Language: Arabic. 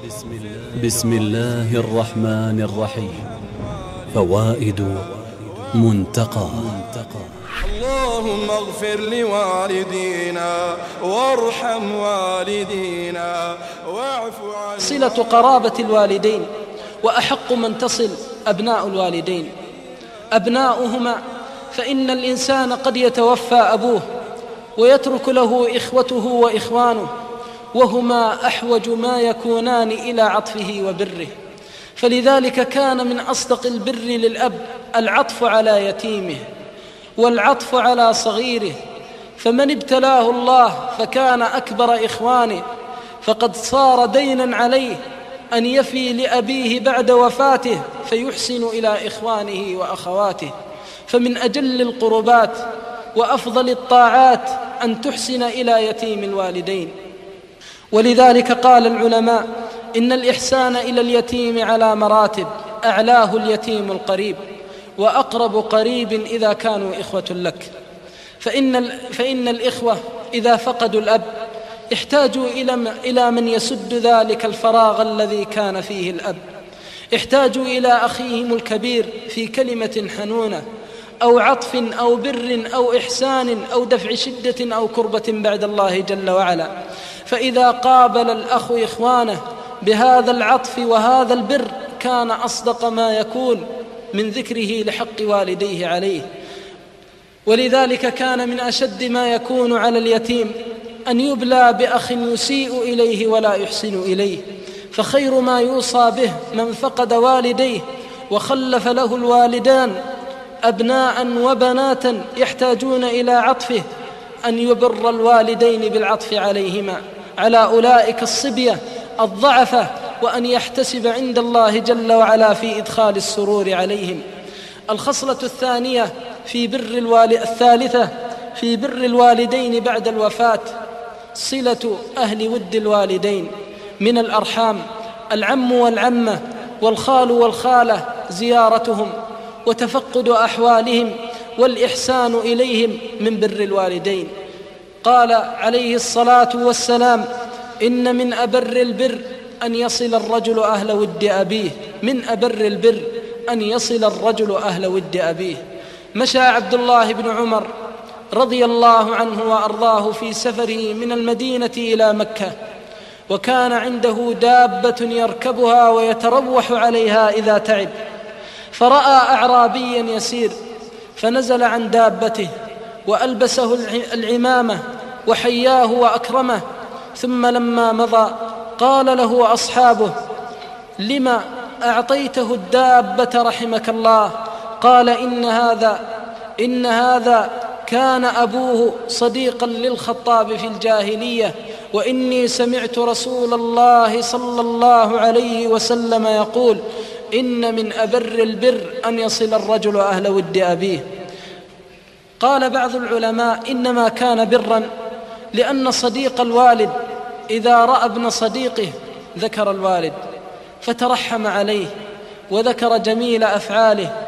بسم الله الرحمن الرحيم. فوائد منتقى. اللهم اغفر لوالدينا وارحم والدينا واعف عنهم. صلة قرابة الوالدين، وأحق من تصل أبناء الوالدين أبناؤهما، فإن الإنسان قد يتوفى أبوه ويترك له إخوته وإخوانه، وهما أحوج ما يكونان إلى عطفه وبره، فلذلك كان من أصدق البر للأب العطف على يتيمه والعطف على صغيره، فمن ابتلاه الله فكان أكبر إخوانه فقد صار دينا عليه أن يفي لأبيه بعد وفاته فيحسن إلى إخوانه وأخواته، فمن أجل القربات وأفضل الطاعات أن تحسن إلى يتيم الوالدين. ولذلك قال العلماء إن الإحسان إلى اليتيم على مراتب، أعلاه اليتيم القريب، وأقرب قريب إذا كانوا إخوة لك، فإن الإخوة إذا فقدوا الأب احتاجوا إلى من يسد ذلك الفراغ الذي كان فيه الأب، احتاجوا إلى أخيهم الكبير في كلمة حنونة أو عطف أو بر أو إحسان أو دفع شدة أو كربة بعد الله جل وعلا، فإذا قابل الأخ إخوانه بهذا العطف وهذا البر كان أصدق ما يكون من ذكره لحق والديه عليه. ولذلك كان من أشد ما يكون على اليتيم أن يبلى بأخ يسيء إليه ولا يحسن إليه، فخير ما يوصى به من فقد والديه وخلف له الوالدان أبناء وبنات يحتاجون إلى عطفه أن يبر الوالدين بالعطف عليهما على أولئك الصبية الضعفة، وأن يحتسب عند الله جل وعلا في إدخال السرور عليهم. الخصلة الثالثة في بر الوالدين بعد الوفاة صلة أهل ود الوالدين من الأرحام، العم والعمة والخال والخالة، زيارتهم وتفقد أحوالهم والإحسان إليهم من بر الوالدين. قال عليه الصلاة والسلام: إن من أبر البر أن يصل الرجل أهل ود أبيه، من أبر البر أن يصل الرجل أهل ود أبيه. مشى عبد الله بن عمر رضي الله عنه وأرضاه في سفره من المدينة إلى مكة، وكان عنده دابة يركبها ويتروح عليها إذا تعب، فرأى أعرابيا يسير فنزل عن دابته وألبسه العمامة وحياه وأكرمه، ثم لما مضى قال له أصحابه: لما أعطيته الدابة رحمك الله؟ قال: إن هذا كان أبوه صديقا للخطاب في الجاهلية، وإني سمعت رسول الله صلى الله عليه وسلم يقول: إن من أبر البر أن يصل الرجل أهل ود أبيه. قال بعض العلماء: إنما كان برا لأن صديق الوالد إذا رأى ابن صديقه ذكر الوالد فترحم عليه وذكر جميل أفعاله